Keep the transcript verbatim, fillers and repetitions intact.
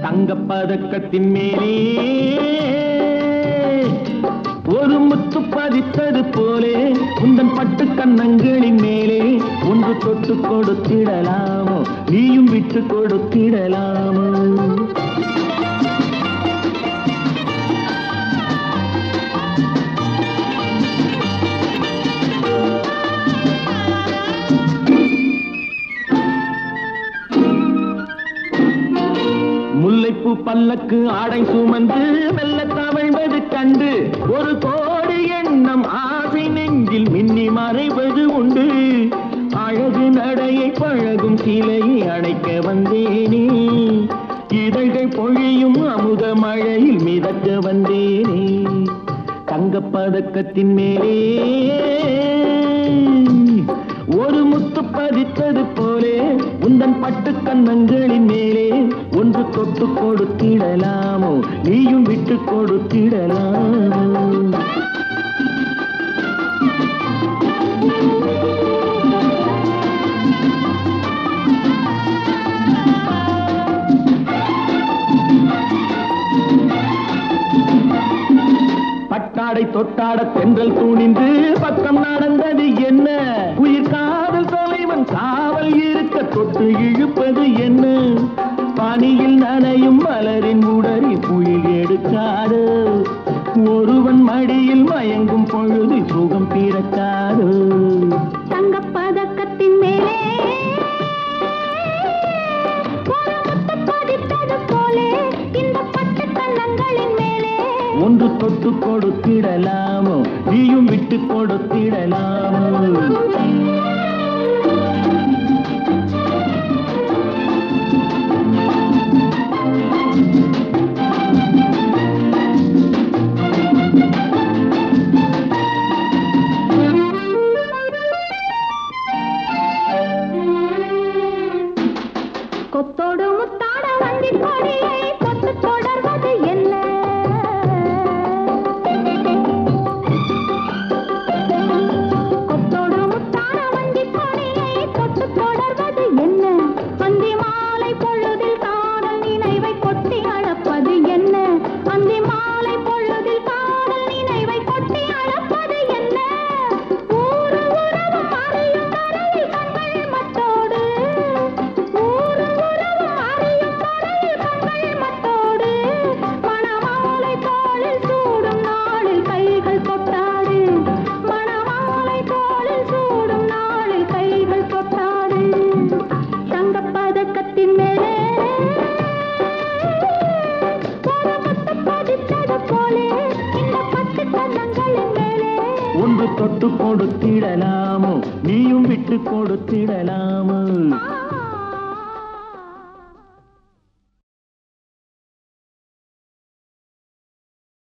தங்கப் பதக்கத்தின் மேலே ஒரு முத்து பதித்தது போலே உந்தன் பட்டு கன்னங்களின் மேலே ஒன்று தொட்டு கொடுத்திடலாமோ நீயும் விட்டு கொடுத்திடலாமோ முல்லைப்பூ பல்லக்கு ஆடை சுமந்து மெல்ல தவழ்வது கண்டு ஒரு கோடி எண்ணம் ஆசை நெஞ்சில் மின்னி மறைவது உண்டு அழகு நடையை பழகும் சிலையை அணைக்க வந்தேனே இதழ்கள் பொழியும் அமுத மழையில் மிதக்க வந்தேனே தங்கப் பதக்கத்தின் மேலே ஒரு முத்து பதித்தது போலே உந்தன் பட்டு கன்னங்களின் மேலே ஒன்று தொட்டு கொடுத்திடலாமோ நீயும் விட்டு கொடுத்திடலாமோ பட்டாடை தொட்டாட தென்றல் துணிந்து பக்கம் நடந்தது என்ன உயிர் காதல் தலைவன் காவல் இருக்க தொட்டு இழுப்பது என்ன பனியில் நனையும் மலரின் உடறி புயல் எடுக்காது ஒருவன் மடியில் மயங்கும் பொழுது சுகம் பிறக்காது தங்கப் பதக்கத்தின் மேலே ஒன்று தொட்டு கொடுத்திடலாமோ நீயும் விட்டு கொடுத்திடலாமோ கொத்தோடு முத்தாட வண்டி கொடியை தொட்டு தொடர்வது என்ன ஒன்று தொட்டு கொடுத்திடலாமோ நீயும் விட்டு கொடுத்திடலாமோ